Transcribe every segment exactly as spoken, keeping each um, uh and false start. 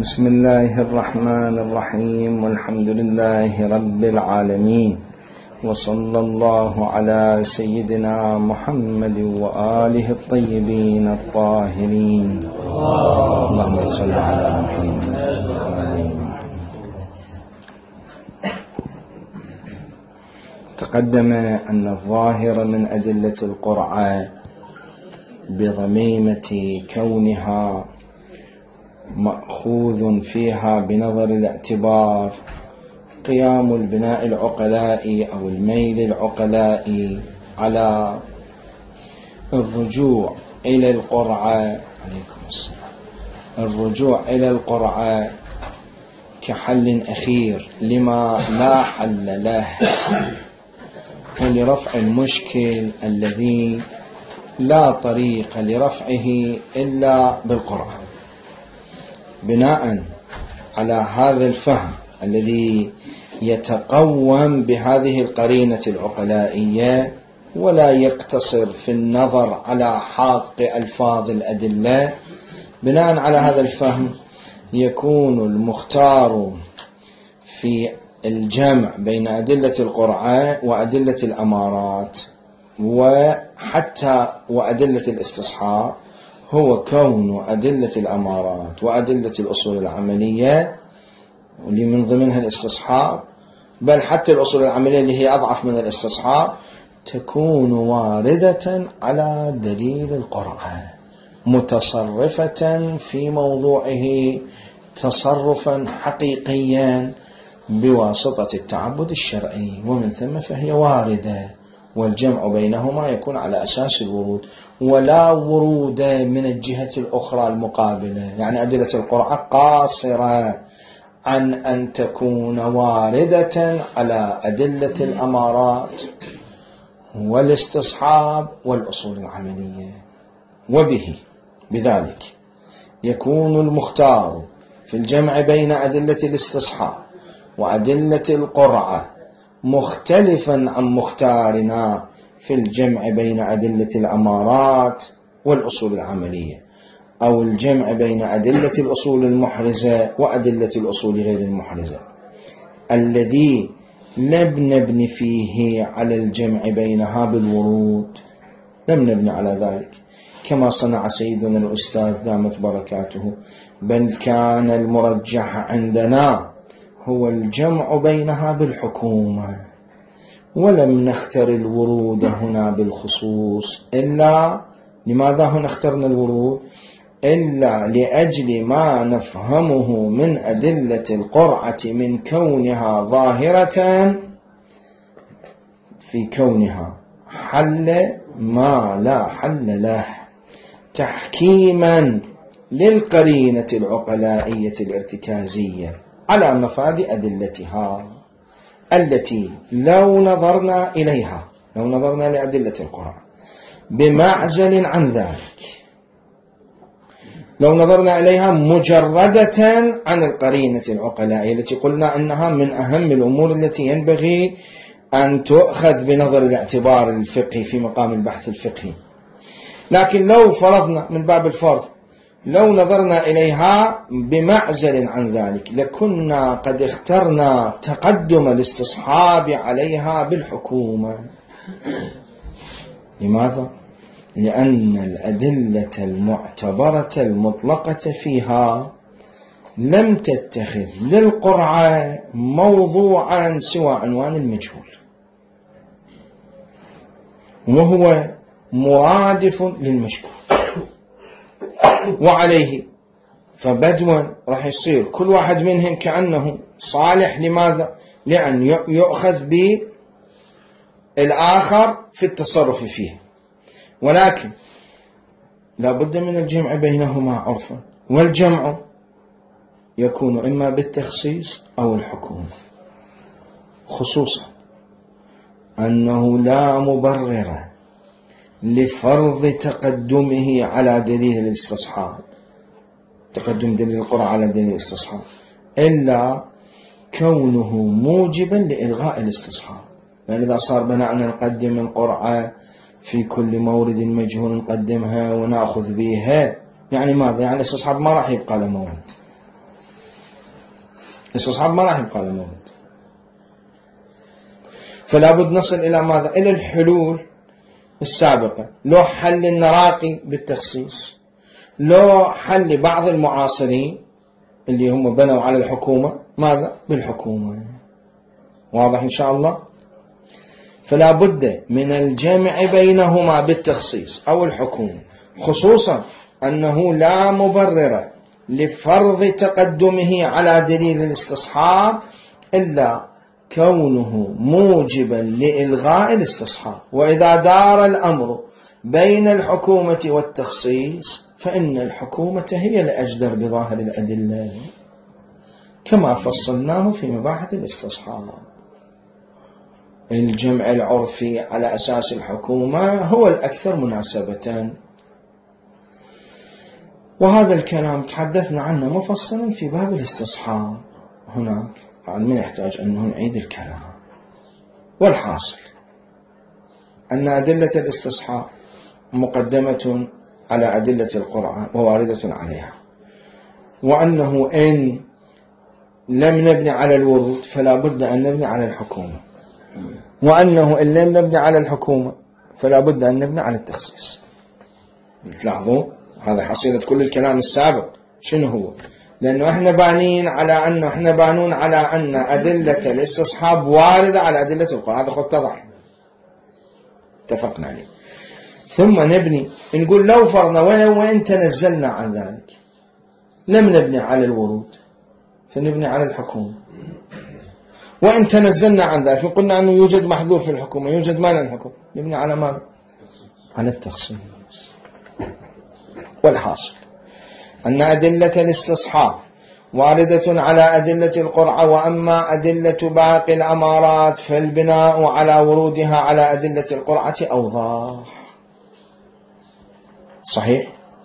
بسم الله الرحمن الرحيم، والحمد لله رب العالمين، وصلى الله على سيدنا محمد وآله الطيبين الطاهرين. اللهم صل على محمد. تقدم أن الظاهر من أدلة القرعة بضميمة كونها مأخوذ فيها بنظر الاعتبار قيام البناء العقلائي أو الميل العقلائي على الرجوع إلى القرعة عليكم السلام الرجوع إلى القرعة كحل أخير لما لا حل له، ولرفع المشكل الذي لا طريق لرفعه إلا بالقرعة. بناء على هذا الفهم الذي يتقوم بهذه القرينة العقلائية ولا يقتصر في النظر على حق ألفاظ الأدلة، بناء على هذا الفهم يكون المختار في الجمع بين أدلة القرعة وأدلة الأمارات وحتى وأدلة الاستصحاب هو كون أدلة الأمارات وأدلة الأصول العملية واللي من ضمنها الاستصحاب، بل حتى الأصول العملية اللي هي أضعف من الاستصحاب تكون واردة على دليل القرعة متصرفة في موضوعه تصرفا حقيقيا بواسطة التعبد الشرعي، ومن ثم فهي واردة، والجمع بينهما يكون على أساس الورود ولا ورود من الجهة الأخرى المقابلة. يعني أدلة القرعة قاصرة عن أن تكون واردة على أدلة الأمارات والاستصحاب والأصول العملية، وبه بذلك يكون المختار في الجمع بين أدلة الاستصحاب وأدلة القرعة مختلفا عن مختارنا في الجمع بين أدلة الأمارات والأصول العملية، أو الجمع بين أدلة الأصول المحرزة وأدلة الأصول غير المحرزة، الذي لم نبني فيه على الجمع بينها بالورود، لم نبني على ذلك كما صنع سيدنا الأستاذ دامت بركاته، بل كان المرجح عندنا هو الجمع بينها بالحكومة، ولم نختر الورود هنا بالخصوص. إلا لماذا هنا اخترنا الورود؟ إلا لأجل ما نفهمه من أدلة القرعة من كونها ظاهرة في كونها حل ما لا حل له، تحكيما للقرينة العقلائية الارتكازية على مفاد أدلتها التي لو نظرنا إليها لو نظرنا لأدلة القرآن بمعزل عن ذلك، لو نظرنا إليها مجردة عن القرينة العقلائية التي قلنا أنها من أهم الأمور التي ينبغي أن تؤخذ بنظر الاعتبار الفقهي في مقام البحث الفقهي، لكن لو فرضنا من باب الفرض لو نظرنا إليها بمعزل عن ذلك لكنا قد اخترنا تقدم الاستصحاب عليها بالحكومة. لماذا؟ لأن الأدلة المعتبرة المطلقة فيها لم تتخذ للقرعة موضوعا سوى عنوان المجهول، وهو مرادف للمشكور، وعليه فبدوا راح يصير كل واحد منهم كأنه صالح. لماذا؟ لأن يؤخذ بالآخر في التصرف فيه، ولكن لا بد من الجمع بينهما عرفا، والجمع يكون إما بالتخصيص أو الحكومة، خصوصا أنه لا مبرر لفرض تقدمه على دليل الاستصحاب، تقدم دليل القرعة على دليل الاستصحاب، إلا كونه موجبا لإلغاء الاستصحاب. يعني إذا صار بناءنا نقدم القرعة في كل مورد مجهول نقدمها ونأخذ بها، يعني ماذا؟ يعني الاستصحاب ما راح يبقى له مورد، الاستصحاب ما راح يبقى له مورد. فلا بد نصل إلى ماذا؟ إلى الحلول السابقة. لو حل النراقي بالتخصيص، لو حل بعض المعاصرين اللي هم بنوا على الحكومة ماذا؟ بالحكومة. واضح إن شاء الله؟ فلا بد من الجمع بينهما بالتخصيص أو الحكومة، خصوصا أنه لا مبرر لفرض تقدمه على دليل الاستصحاب إلا كونه موجبا لإلغاء الاستصحاب. وإذا دار الأمر بين الحكومة والتخصيص فإن الحكومة هي الأجدر بظاهر الأدلة كما فصلناه في مباحث الاستصحاب. الجمع العرفي على أساس الحكومة هو الأكثر مناسبة، وهذا الكلام تحدثنا عنه مفصلا في باب الاستصحاب هناك، بعد من يحتاج أنه نعيد الكلام. والحاصل أن أدلة الاستصحاب مقدمة على أدلة القرآن وواردة عليها، وأنه إن لم نبني على الورود فلا بد أن نبني على الحكومة، وأنه إن لم نبني على الحكومة فلا بد أن نبني على التخصيص. تلاحظوا هذا حصيلة كل الكلام السابق. شنو هو؟ لأنه احنا بانين على أنه احنا بانون على أن أدلة الاستصحاب واردة على أدلة القرآن، هذا خط اتضح اتفقنا عليه. ثم نبني نقول لو فرضنا وإن تنزلنا عن ذلك لم نبني على الورود فنبني على الحكومة، وإن تنزلنا عن ذلك وقلنا أنه يوجد محذور في الحكومة، يوجد مانع الحكومة، نبني على ماذا؟ على التخصيص. والحاصل أن أدلة الاستصحاب واردة على أدلة القرعة، وأما أدلة باقي الأمارات فالبناء على ورودها على أدلة القرعة أوضح. صحيح؟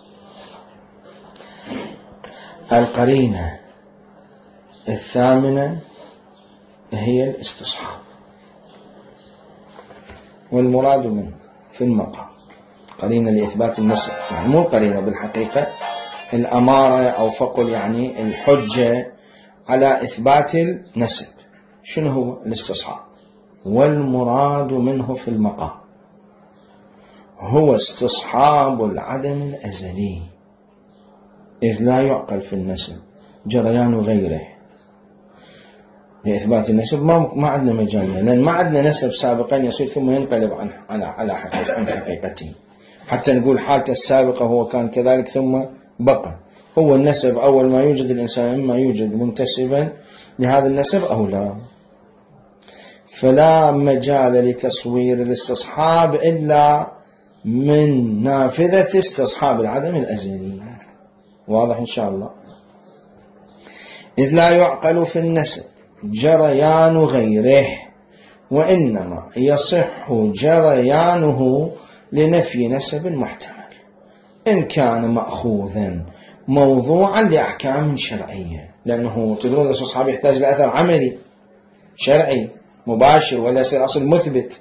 القرينة الثامنة هي الاستصحاب، والمراد منه في المقام قرينة لإثبات النسب، يعني مو قرينة بالحقيقة، الأمارة أو فقل يعني الحجة على إثبات النسب. شنو هو الاستصحاب؟ والمراد منه في المقام هو استصحاب العدم الأزلي، إذ لا يعقل في النسب جريان غيره. لإثبات النسب ما ما عندنا مجال، لأن ما عندنا نسب سابقا يصير ثم ينقلب عن على على حقيقته، حتى نقول حالته السابقة هو كان كذلك ثم بقى. هو النسب أول ما يوجد الإنسان إما يوجد منتسبا لهذا النسب أو لا، فلا مجال لتصوير الاستصحاب إلا من نافذة استصحاب العدم الأزلي. واضح إن شاء الله؟ إذ لا يعقل في النسب جريان غيره، وإنما يصح جريانه لنفي نسب محتمل إن كان مأخوذا موضوعا لأحكام شرعية، لأنه تدرون الاستصحاب يحتاج لأثر عملي شرعي مباشر ولا يصير أصل مثبت،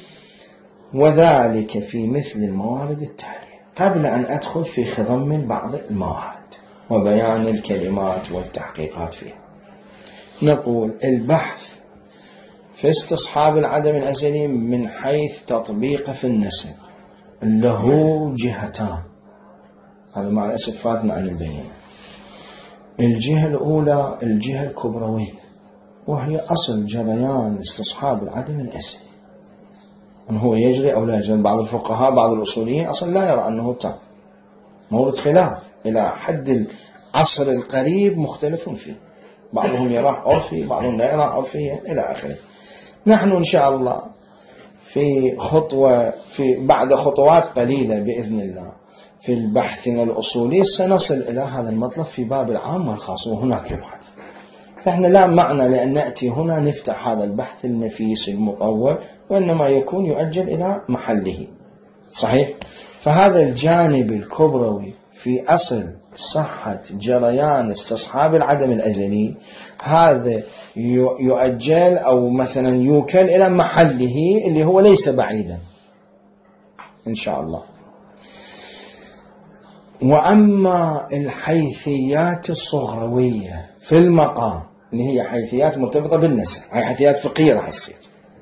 وذلك في مثل الموارد التالية. قبل أن أدخل في خضم بعض الموارد وبيان الكلمات والتحقيقات فيها، نقول البحث في استصحاب العدم الأزلي من حيث تطبيق في النسب له جهتان، هذا مع الأسف فاتنا عن البينة. الجهة الأولى الجهة الكبروية، وهي أصل جريان استصحاب العدم الأزلي، أنه هو يجري أو لا يجري. بعض الفقهاء بعض الأصوليين أصلا لا يرى أنه تام، مورد خلاف إلى حد العصر القريب مختلف فيه، بعضهم يراه عرفي بعضهم لا يراه عرفيا إلى آخره. نحن إن شاء الله في خطوة في بعد خطوات قليلة بإذن الله في البحثنا الأصولي سنصل إلى هذا المطلب في باب العام والخاص، وهناك يبحث. فإحنا لا معنى لأن نأتي هنا نفتح هذا البحث النفيس المطول، وإنما يكون يؤجل إلى محله. صحيح؟ فهذا الجانب الكبروي في أصل صحة جريان استصحاب العدم الأزلي هذا يؤجل أو مثلا يوكل إلى محله اللي هو ليس بعيدا إن شاء الله. وأما الحيثيات الصغروية في المقام اللي هي حيثيات مرتبطة بالنسب، هي حيثيات فقهية راح تصير،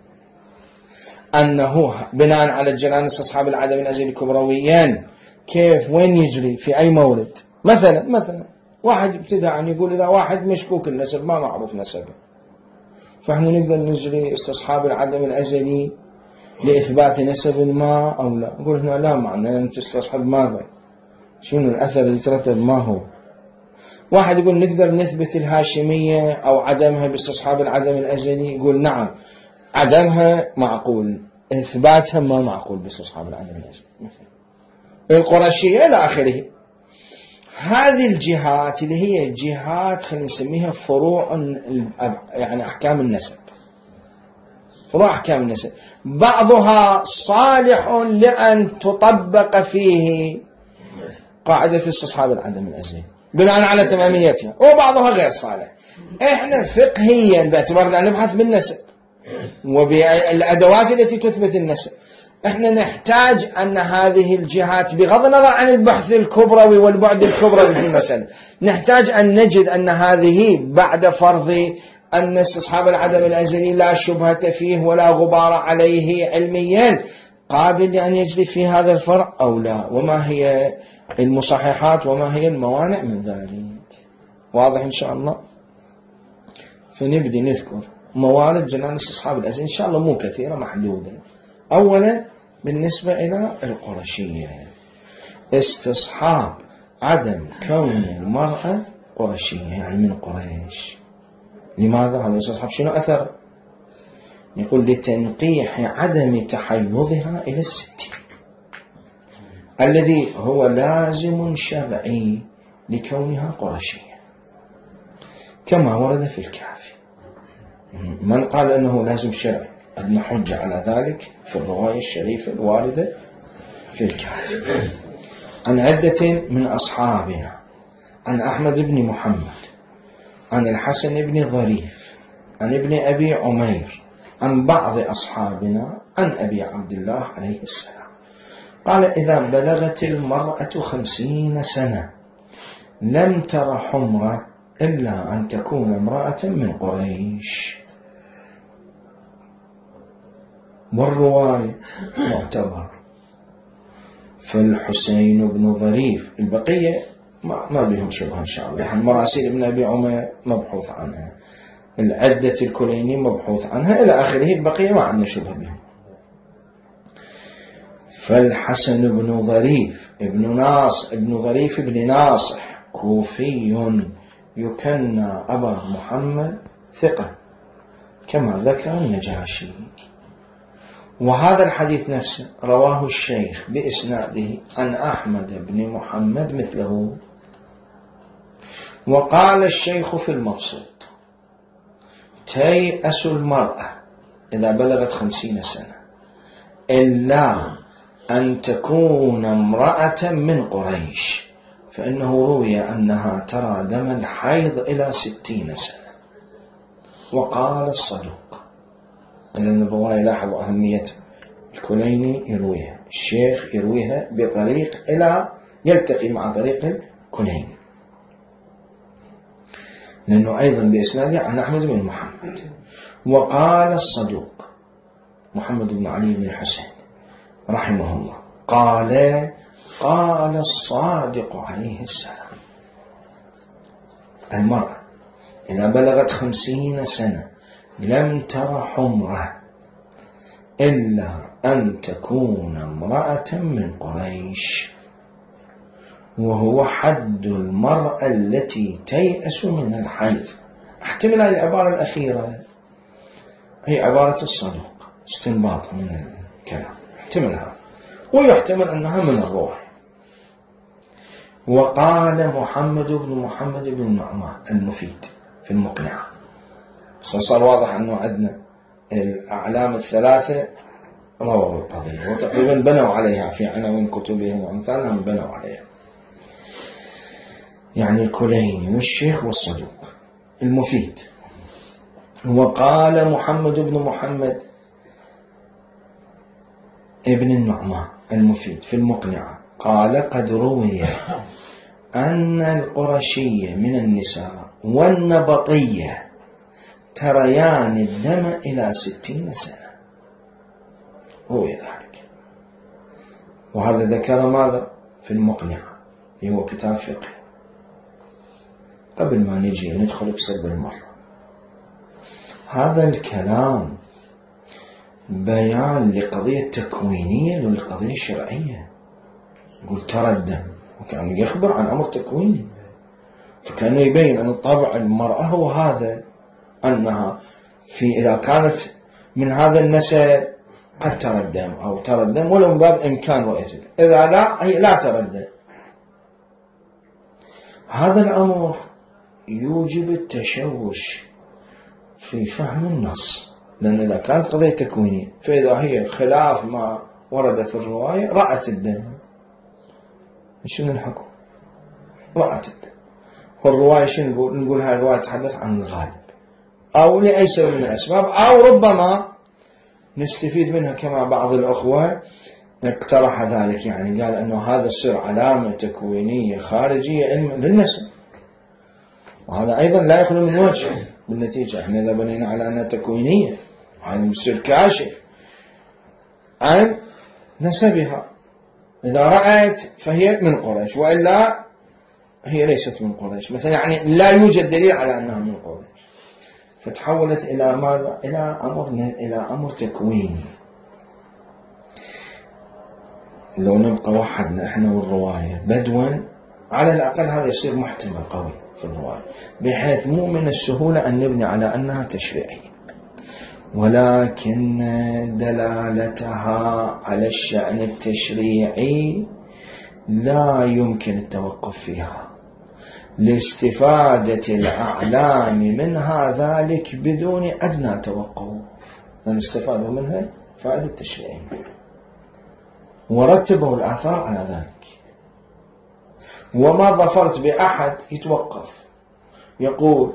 أنه بناء على الجنانس أصحاب العدم الأزلي كبرويا كيف وين يجري في أي مولد. مثلا مثلا واحد ابتداء أن يقول إذا واحد مشكوك النسب ما معروف نسبه، فإحنا نقدر نجري استصحاب العدم الأزلي لإثبات نسب ما أو لا. نقول هنا لا معنى أن تستصحب ماذا، شنو الأثر اللي ترتب ما هو. واحد يقول نقدر نثبت الهاشمية أو عدمها باستصحاب العدم الأزلي، يقول نعم عدمها معقول، إثباتها ما معقول باستصحاب العدم الأزلي. القرشية إلى آخره. هذه الجهات اللي هي جهات خلينا نسميها فروع يعني أحكام النسب، فروع أحكام النسب، بعضها صالح لأن تطبق فيه قاعدة استصحاب العدم الأزلي بناء على تماميتها، وبعضها غير صالح. إحنا فقهيا باعتبار أن نبحث بالنسب وبالأدوات التي تثبت النسب، إحنا نحتاج أن هذه الجهات بغض النظر عن البحث الكبروي والبعد الكبروي في المسألة، نحتاج أن نجد أن هذه بعد فرض أن استصحاب العدم الأزلي لا شبهة فيه ولا غبار عليه علميا قابل لأن يجري في هذا الفرع أو لا، وما هي المصححات وما هي الموانع من ذلك. واضح إن شاء الله. فنبدي نذكر موارد جنانس أصحاب الأزلي إن شاء الله، مو كثيرة محدودة. أولا بالنسبة إلى القرشية، استصحاب عدم كون المرأة قرشية يعني من قريش. لماذا هذا الاستصحاب؟ شنو أثر؟ يقول لتنقيح عدم تحيضها إلى الستين الذي هو لازم شرعي لكونها قرشية كما ورد في الكافي. من قال أنه لازم شرعي؟ عندنا حجة على ذلك في الرواية الشريفة الواردة في الكافي عن عدة من أصحابنا، عن أحمد بن محمد، عن الحسن بن ظريف، عن ابن أبي عمير، عن بعض أصحابنا، عن أبي عبد الله عليه السلام قال إذا بلغت المرأة خمسين سنة لم تر حمرة إلا أن تكون امرأة من قريش. والرواية معتبر. فالحسين بن ظريف، البقية ما, ما بهم شبه إن شاء الله. مراسيل ابن أبي عمر مبحوث عنها، العدة الكليني مبحوث عنها إلى آخره، البقية ما عندنا شبه بهم. فالحسن بن ظريف ابن ناصح ابن ظريف ابن ناصح كوفي يكنى أبا محمد ثقة كما ذكر النجاشي. وهذا الحديث نفسه رواه الشيخ بإسناده عن أحمد بن محمد مثله. وقال الشيخ في المبسوط تيأس المرأة إذا بلغت خمسين سنة إلا أن تكون امرأة من قريش، فإنه روي أنها ترى دم الحيض إلى ستين سنة. وقال الصدوق، إذن الرواية لاحظوا أهميتها، الكليني يرويها، الشيخ يرويها بطريق إلى يلتقي مع طريق الكليني، لأنه أيضا بإسناده عن أحمد بن محمد. وقال الصدوق محمد بن علي بن الحسين رحمه الله قال قال الصادق عليه السلام المرأة إذا بلغت خمسين سنة لم تر حمرة إلا أن تكون امرأة من قريش، وهو حد المرأة التي تيأس من الحيض. احتمل هذه العبارة الأخيرة هي عبارة الصدوق، استنباط من الكلام، احتملها، ويحتمل أنها من الروح. وقال محمد بن محمد بن النعمان المفيد في المقنعة، صار واضح أنه عندنا الأعلام الثلاثة رووا القضية وتقريبا بنوا عليها في عناوين كتبهم وأمثالهم، بنوا عليها، يعني الكليني والشيخ والصدوق المفيد. وقال محمد بن محمد ابن النعمان المفيد في المقنعة قال قد روي أن القرشية من النساء والنبطية تريان الدم إلى ستين سنة هو ذلك. وهذا ذكر ماذا في المقنعة اللي هو كتاب فقه. قبل ما نجي ندخل بسلب المرة، هذا الكلام بيان لقضية تكوينية ولقضية شرعية. يقول ترى الدم، وكان يخبر عن أمر تكويني، فكانه يبين أن طبع المرأة هو هذا، أنها في إذا كانت من هذا النسل قد ترى الدم أو ترى الدم ولو من باب إمكان رؤيته، إذا لا هي لا ترى الدم. هذا الأمر يوجب التشوش في فهم النص، لأن إذا كانت قضية تكوينية فإذا هي خلاف ما ورد في الرواية رأت الدم، شنو الحكم؟ رأت الدم. والرواية شنو نقول؟ نقول هاي الرواية تحدث عن الغالب أو لأي سبب من الأسباب، أو ربما نستفيد منها كما بعض الأخوة اقترح ذلك، يعني قال أنه هذا السر علامة تكوينية خارجية للنسب، وهذا أيضا لا يخلو من وجه بالنتيجة. احنا إذا بنينا على أنها تكوينية هذا السر كاشف عن نسبها، إذا رأت فهي من قريش وإلا هي ليست من قريش مثلا، يعني لا يوجد دليل على أنها من قريش، فتحولت إلى ماذا؟ إلى أمر إلى أمر تكويني. لو نبقى وحدنا إحنا والرواية بدوا على الأقل هذا يصير محتمل قوي في الرواية، بحيث مو من السهولة أن نبني على أنها تشريعية، ولكن دلالتها على الشأن التشريعي لا يمكن التوقف فيها لاستفادة الأعلام منها ذلك بدون أدنى توقف، لأن استفادوا منها فائدة تشريعية ورتبوا الآثار على ذلك. وما ظفرت بأحد يتوقف يقول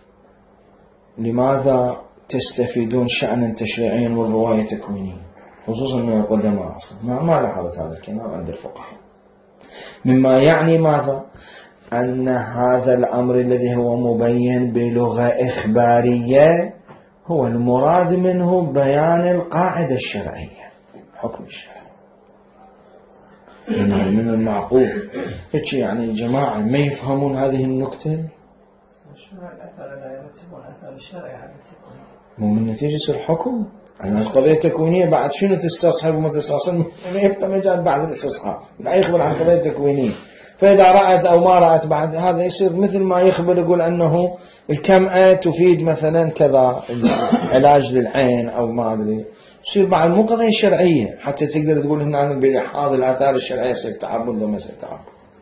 لماذا تستفيدون شأنا تشريعيا والرواية تكوينية، خصوصا من القدماء أصلا ما, ما لاحظت هذا الكلام عند الفقهاء، مما يعني ماذا؟ أن هذا الأمر الذي هو مبين بلغة إخبارية هو المراد منه بيان القاعدة الشرعية، حكم الشرع. من المعقول هيك يعني الجماعة ما يفهمون هذه النكتة؟ شنو الأثر لا يرتبون أثر الشرع على التكوين؟ مو من نتيجة الحكم أنا القضية التكوينية بعد شنو تستصحب وما تستصحب، ما يبقى مجال بعد الاستصحاب، لا يخبر عن القضية التكوينية. فإذا رأت أو ما رأت بعد هذا يصير مثل ما يخبر يقول أنه الكمأة تفيد مثلا كذا علاج للعين أو ما أدري، يصير بعد مو قضية شرعية حتى تقدر تقول هنا بلحاظ الآثار الشرعية يصير تعبد وما يصير تعبد،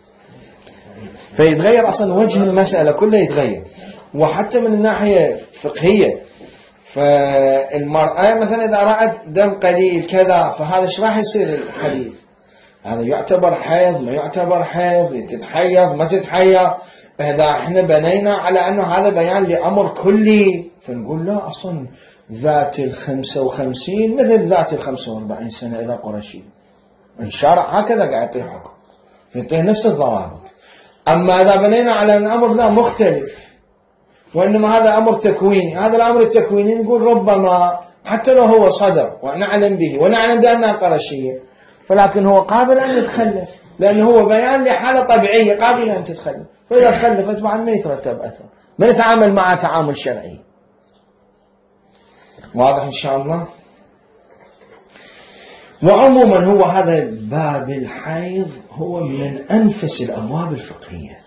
فيتغير أصلا وجه المسألة كله يتغير. وحتى من الناحية الفقهية فالمرأة مثلا إذا رأت دم قليل كذا فهذا ايش راح يصير الحديث؟ هذا يعتبر حيض ما يعتبر حيض، تتحيض ما تتحيض؟ إذا احنا بنينا على أنه هذا بيان لأمر كلي فنقول لا، أصلا ذات الخمسة وخمسين مثل ذات الخمسة واربعين سنة إذا قرشي، الشارع هكذا قاعد يعطيه حكم يعطيه نفس الضوابط. أما إذا بنينا على أن الأمر لا مختلف وإنما هذا أمر تكويني، هذا الأمر التكويني نقول ربما حتى لو هو صدر ونعلم به ونعلم بأنها قرشية فلكن هو قابل أن يتخلف، لأنه هو بيان لحالة طبيعية قابلة أن تتخلف، فإذا تخلفت بعد ما يترتب أثر، ما نتعامل معها تعامل شرعي. واضح إن شاء الله؟ وعموما هو هذا باب الحيض هو من أنفس الأبواب الفقهية،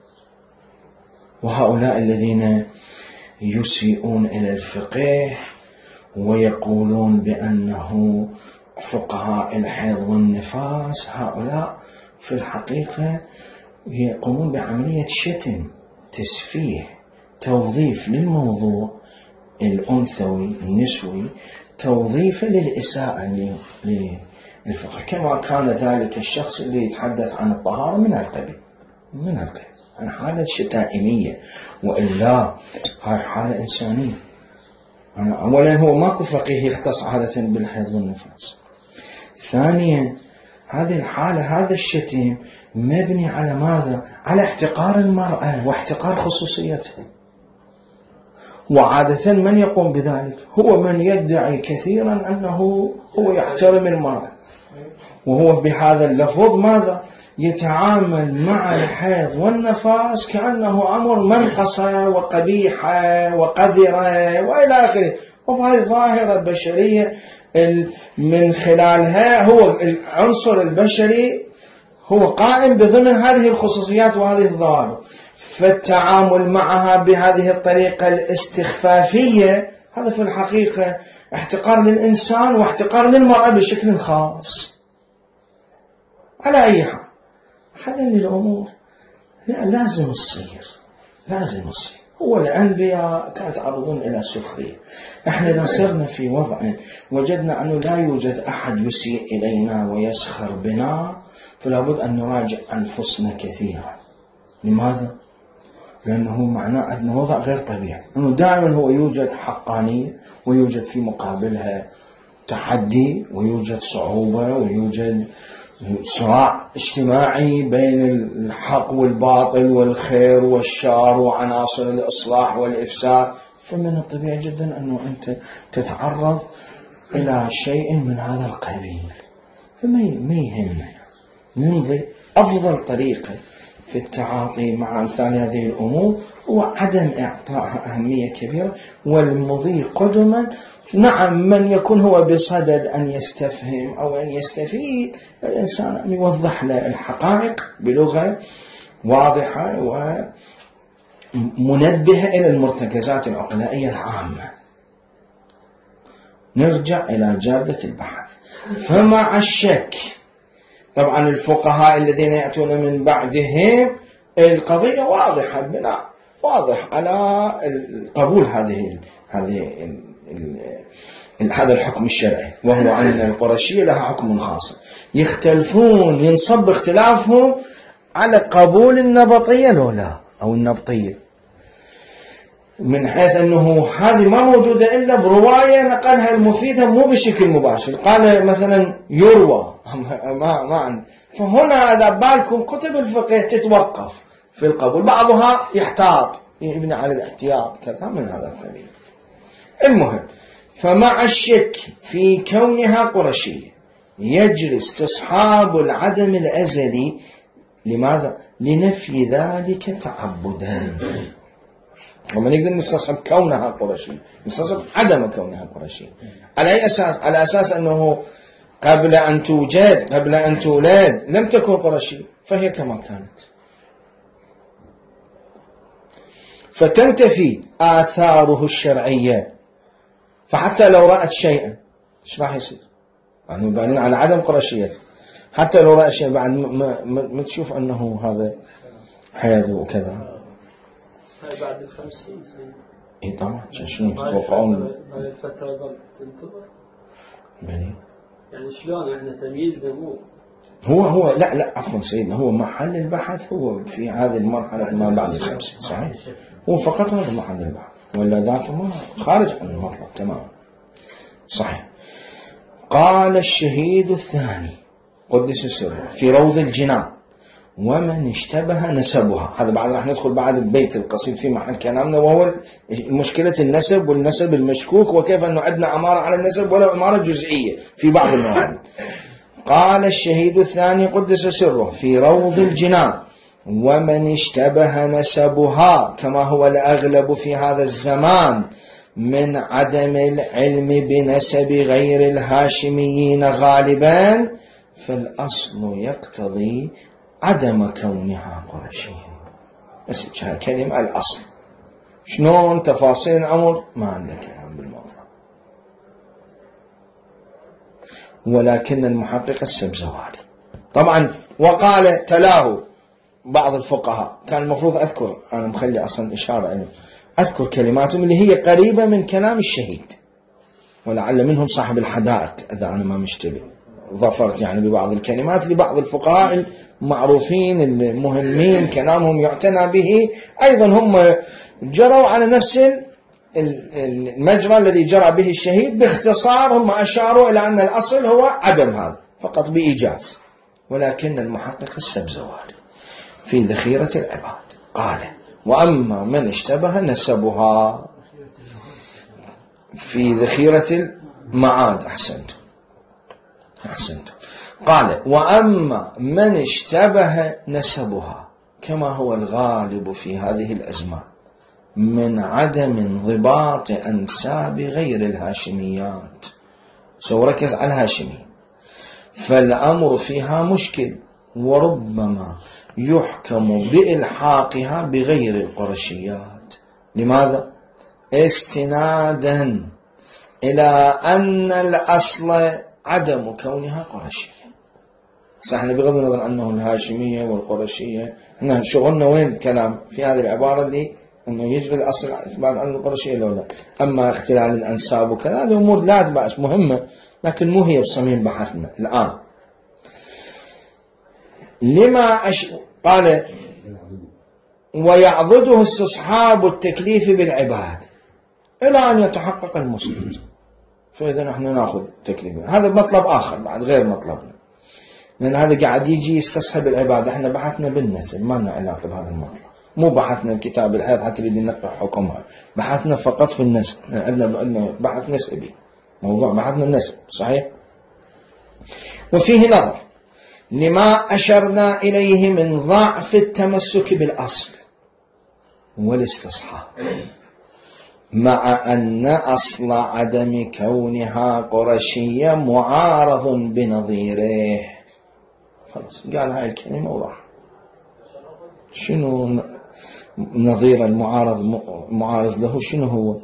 وهؤلاء الذين يسيئون إلى الفقه ويقولون بأنه فقهاء الحيض والنفاس هؤلاء في الحقيقة يقومون بعملية شتم تسفيه توظيف للموضوع الأنثوي النسوي توظيفا للإساءة للفقه، كما كان ذلك الشخص اللي يتحدث عن الطهارة من القبيل من القبيل عن حالة شتائمية، وإلا هاي حالة إنسانية. أنا أولا هو ماكو فقيه يختص عادة بالحيض والنفاس. ثانيا هذه الحالة هذا الشتم مبني على ماذا؟ على احتقار المرأة واحتقار خصوصيتها، وعادة من يقوم بذلك هو من يدعي كثيرا أنه هو يحترم المرأة، وهو بهذا اللفظ ماذا يتعامل مع الحيض والنفاس كأنه أمر منقصة وقبيحة وقذرة وإلى آخره. وهذه ظاهرة بشرية من خلالها هو العنصر البشري هو قائم بضمن هذه الخصوصيات وهذه الظواهر، فالتعامل معها بهذه الطريقة الاستخفافية هذا في الحقيقة احتقار للإنسان واحتقار للمرأة بشكل خاص. على أي حال هذه الأمور لازم تصير، لازم تصير. هو الأنبياء كانوا يتعرضون إلى سخرية. احنا إذا صرنا في وضع وجدنا أنه لا يوجد أحد يسيء إلينا ويسخر بنا، فلا بد أن نراجع أنفسنا كثيرا. لماذا؟ لأنه معناه أنه وضع غير طبيعي، أنه دائما هو يوجد حقانية ويوجد في مقابلها تحدي ويوجد صعوبة ويوجد صراع اجتماعي بين الحق والباطل والخير والشر وعناصر الإصلاح والإفساد. فمن الطبيعي جدا أنه أنت تتعرض إلى شيء من هذا القبيل. فما يهمنا، نمضي أفضل طريقة في التعاطي مع أمثال هذه الأمور هو عدم إعطائها أهمية كبيرة والمضي قدما. نعم من يكون هو بصدد أن يستفهم أو أن يستفيد، الإنسان أن يوضح له الحقائق بلغة واضحة ومنبهة إلى المرتكزات العقلائية العامة. نرجع إلى جادة البحث. فمع الشك طبعا الفقهاء الذين يأتون من بعدهم القضية واضحة، بناء واضح على قبول هذه هذه هذا الحكم الشرعي، وهو أن القرشية لها حكم خاص. يختلفون ينصب اختلافهم على قبول النبطية لو لا أو النبطية، من حيث أنه هذه ما موجودة إلا برواية نقلها المفيدة مو بشكل مباشر. قال مثلا يروى ما ما عند، فهنا إذا بالكم كتب الفقه تتوقف في القبول، بعضها يحتاط يبني على الاحتياط كذا من هذا القبيل. المهم، فمع الشك في كونها قرشية يجري استصحاب العدم الأزلي. لماذا؟ لنفي ذلك تعبدا. وما نقدر نستصحب كونها قرشية، نستصحب عدم كونها قرشية. على أي أساس؟ على أساس أنه قبل أن توجد قبل أن تولد لم تكن قرشية، فهي كما كانت، فتنتفي آثاره الشرعية. فحتى لو رأت شيئا ايش راح يصير؟ يعني بانين على عدم قرشيته. حتى لو رأت شيء بعد ما, ما, ما تشوف أنه هذا حياة وكذا بعد الخمسين سنة. إيه طبعا. شنو تتوقعون؟ هاي الفترة ظل تنتظر يعني يعني شلون احنا تمييزنا مو هو هو لا لا عفوا سيدنا، هو محل البحث هو في هذه المرحلة ما بعد الخمسين. صحيح، هو فقط هذا محل البحث، ولا ذاك ما خارج عن المطلب تماما. صحيح. قال الشهيد الثاني قدس سره في روض الجنان ومن اشتبه نسبها. هذا بعد راح ندخل بعد البيت القصيد في محل كلامنا، وهو مشكلة النسب والنسب المشكوك، وكيف أنه عندنا أمارة على النسب ولا أمارة جزئية في بعض المواد. قال الشهيد الثاني قدس سره في روض الجنان ومن اشتبه نسبها، كما هو الأغلب في هذا الزمان من عدم العلم بنسب غير الهاشميين غالبا، فالأصل يقتضي عدم كونها قرشية. بس كلمة الأصل. شلون تفاصيل الأمر ما عندك كلام بالموضوع. ولكن المحقق السبزواري طبعا وقال تلاه بعض الفقهاء، كان المفروض أذكر، أنا مخلي أصلا إشارة أنه أذكر كلماتهم اللي هي قريبة من كلام الشهيد، ولعل منهم صاحب الحدائق إذا أنا ما مشتبه، ظفرت يعني ببعض الكلمات لبعض الفقهاء المعروفين المهمين كلامهم يعتنى به، أيضا هم جروا على نفس المجرى الذي جرى به الشهيد. باختصار هم أشاروا إلى أن الأصل هو عدم هذا فقط بإيجاز. ولكن المحقق السبزواري في ذخيرة العباد قال وأما من اشتبه نسبها في ذخيرة المعاد. أحسنت أحسنت. قال وأما من اشتبه نسبها كما هو الغالب في هذه الأزمان من عدم انضباط أنساب غير الهاشميات، سأركز على الهاشمي، فالأمر فيها مشكل، وربما يحكم بإلحاقها بغير القرشيات. لماذا؟ استنادا إلى أن الأصل عدم كونها قرشية. صح، بغض النظر أنه الهاشمية والقرشية، إحنا شغلنا وين الكلام في هذه العبارة دي، أنه يجب الأصل إثبات أن القرشية لو لا. أما اختلال الأنساب وكذا هذه أمور لا تبعث مهمة، لكن مو هي بصميم بحثنا الآن. لما أش... قال ويعضده استصحاب التكليف بالعباد إلى أن يتحقق المسند، فإذا نحن نأخذ تكليف. هذا مطلب آخر بعد غير مطلبنا، لأن هذا قاعد يجي يستصحب العباد. احنا بحثنا بالنسب، ما لنا علاقة بهذا المطلب، مو بحثنا بكتاب الحياة حتى بدي نقع حكمها، بحثنا فقط في النسب. عندنا بحث نسبي، موضوع بحثنا النسب صحيح. وفيه نظر لما أشرنا إليه من ضعف التمسك بالأصل والاستصحاب، مع أن أصل عدم كونها قرشية معارض بنظيره. خلاص قال هاي الكلمة وراح. شنو نظير المعارض معارض له؟ شنو هو؟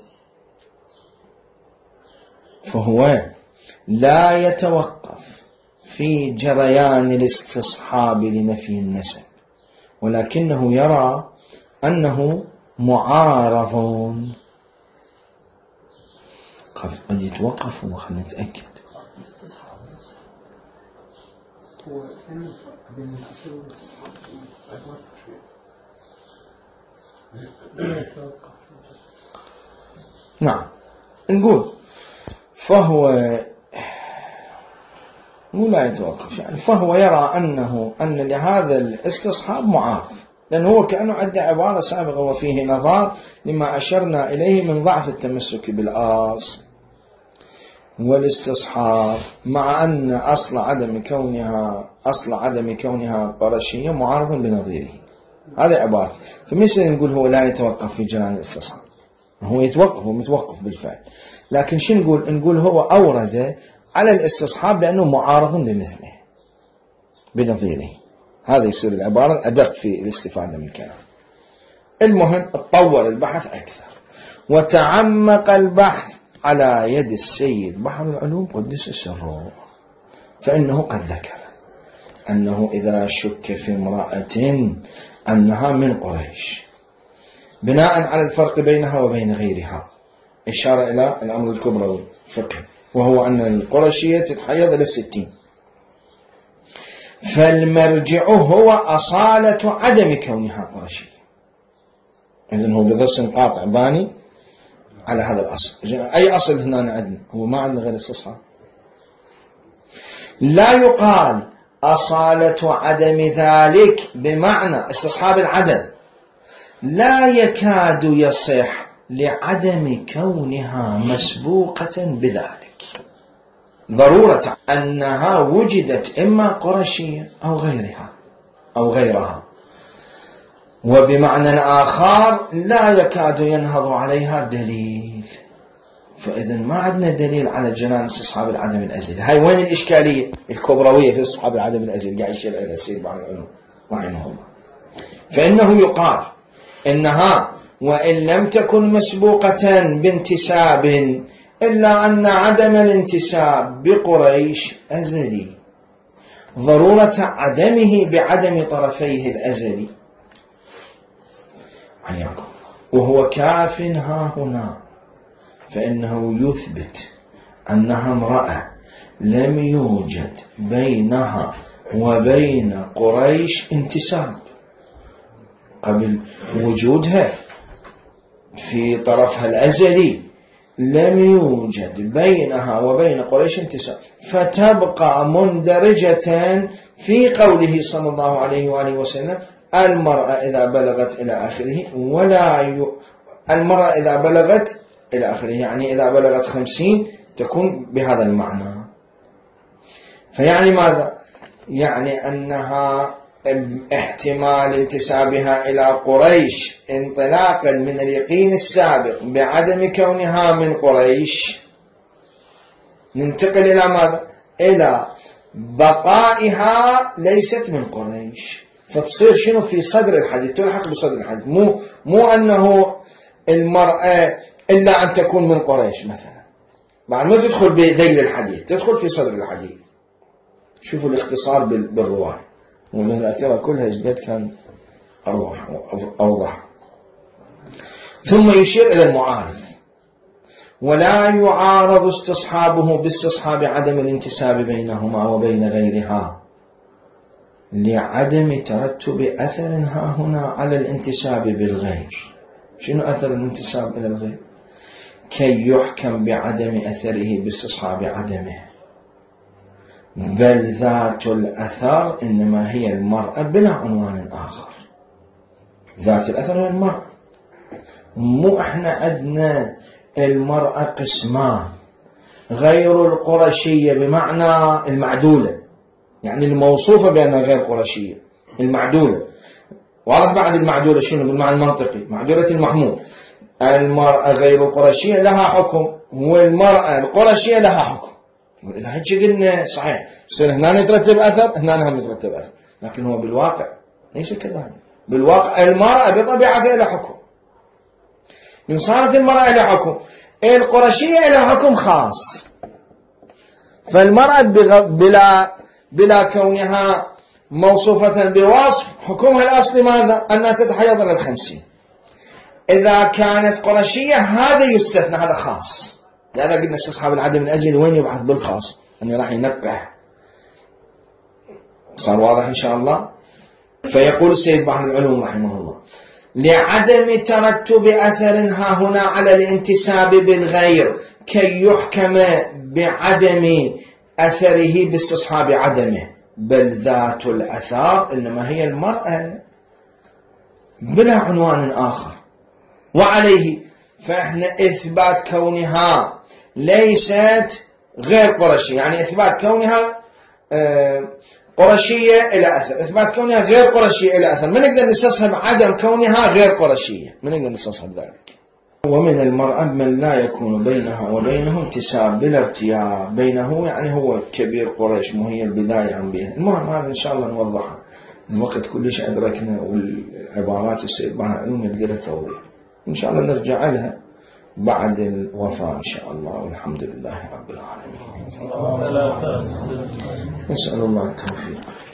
فهو لا يتوقف في جريان الاستصحاب لنفي النسب، ولكنه يرى أنه معارض. قد يتوقف وخلنا نتأكد. هو كان الفرق بين الأصل والاستصحاب لا يتوقف. نعم نقول فهو مو لا يتوقف، يعني فهو يرى أنه أن لهذا الاستصحاب معارض، لأنه هو كأنه عنده عبارة سابقة وفيه نظار لما أشرنا إليه من ضعف التمسك بالأصل والاستصحاب، مع أن أصل عدم كونها أصل عدم كونها قرشية معارض بنظيره. هذا عبارة. فمثل نقول هو لا يتوقف في جريان الاستصحاب، هو يتوقف ومتوقف بالفعل، لكن شو نقول؟ نقول هو أورد على الاستصحاب بأنه معارض بمثله بنظيره. هذا يصير العبارة أدق في الاستفادة من الكلام. المهم تطور البحث أكثر وتعمق البحث على يد السيد بحر العلوم قدس سره، فإنه قد ذكر أنه إذا شك في امرأة أنها من قريش بناء على الفرق بينها وبين غيرها، إشارة إلى الأمر الكبروي فقه، وهو أن القرشية تتحيض إلى الستين، فالمرجع هو أصالة عدم كونها قرشية. إذن هو بضرس قاطع باني على هذا الأصل. أي أصل هنا عندنا؟ هو ما عندنا غير استصحاب. لا يقال أصالة عدم ذلك بمعنى استصحاب العدم، لا يكاد يصح لعدم كونها مسبوقة بذلك، ضرورة أنها وجدت إما قرشية أو غيرها أو غيرها. وبمعنى آخر لا يكاد ينهض عليها دليل، فإذا ما عندنا دليل على جنان استصحاب العدم الأزلي. هاي وين الإشكالية الكبروية في استصحاب العدم الأزلي؟ قاعد يشير إلى السيد بعض العلوم وعينهم. فإنه يقال إنها وإن لم تكن مسبوقة بانتساب إلا أن عدم الانتساب بقريش أزلي، ضرورة عدمه بعدم طرفيه الأزلي وهو كاف ها هنا، فإنه يثبت أنها امرأة لم يوجد بينها وبين قريش انتساب قبل وجودها في طرفها الأزلي، لم يوجد بينها وبين قريش انتساب، فتبقى مندرجة في قوله صلى الله عليه وآله وسلم المرأة إذا بلغت إلى آخره، ولا ي... المرأة إذا بلغت إلى آخره، يعني إذا بلغت خمسين تكون بهذا المعنى. فيعني ماذا؟ يعني أنها احتمال انتسابها إلى قريش انطلاقا من اليقين السابق بعدم كونها من قريش، ننتقل إلى ماذا؟ إلى بقائها ليست من قريش، فتصير شنو في صدر الحديث، تلحق بصدر الحديث، مو, مو أنه المرأة إلا أن تكون من قريش مثلا، بعد ما تدخل بذيل الحديث تدخل في صدر الحديث. شوفوا الاختصار بالرواية والذاكرة كلها جديد كان أروح أوضح. ثم يشير إلى المعارض: ولا يعارض استصحابه باستصحاب عدم الانتساب بينهما وبين غيرها لعدم ترتب أثر ها هنا على الانتساب بالغير. شنو أثر الانتساب إلى الغير؟ كي يحكم بعدم أثره باستصحاب عدمه، بل ذات الأثر إنما هي المرأة بلا عنوان آخر. ذات الأثر هي المرأة، مو إحنا عندنا المرأة قسمان: غير القرشية بمعنى المعدولة، يعني الموصوفة بأنها غير قرشية، المعدولة واضح. بعد المعدولة شنو بالمعنى المنطقي؟ معدولة المحمول. المرأة غير القرشية لها حكم، والمرأة القرشية لها حكم. إذا هيك قلنا صحيح، يصير هنا يترتب أثر، هنا هم يترتب أثر، لكن هو بالواقع ليس كذلك. بالواقع المرأة بطبيعتها لها حكم. من صارت المرأة لها حكم، القرشية لها حكم خاص. فالمرأة بلا بلا كونها موصوفة بوصف، حكمها الأصلي ماذا؟ أنها تتحيض إلى الخمسين. إذا كانت قرشية هذا يستثنى، هذا خاص. لأن قلنا استصحاب العدم الأزلي وين يبحث بالخاص، أنه راح ينقح. صار واضح إن شاء الله. فيقول السيد بحر العلوم رحمه الله: لعدم ترتب أثر ها هنا على الانتساب بالغير كي يحكم بعدم أثره باستصحاب عدمه، بل ذات الأثار إنما هي المرأة بلا عنوان آخر. وعليه فإحنا إثبات كونها ليست غير قرشية، يعني إثبات كونها قرشية إلى أثر، إثبات كونها غير قرشية إلى أثر، ما نقدر نستصحب عدم كونها غير قرشية، ما نقدر نستصحب ذلك. ومن المرأة من لا يكون بينها وبينه انتساب بلا ارتياب، بينه يعني هو كبير قريش، مو هي البداية عن بها. المهم هذا إن شاء الله نوضحها، الوقت كلش أدركنا، والعبارات السيد بحر العلوم يلقى لها توضيح، إن شاء الله نرجع لها بعد الوفاة إن شاء الله. والحمد لله رب العالمين. نسأل الله التوفيق.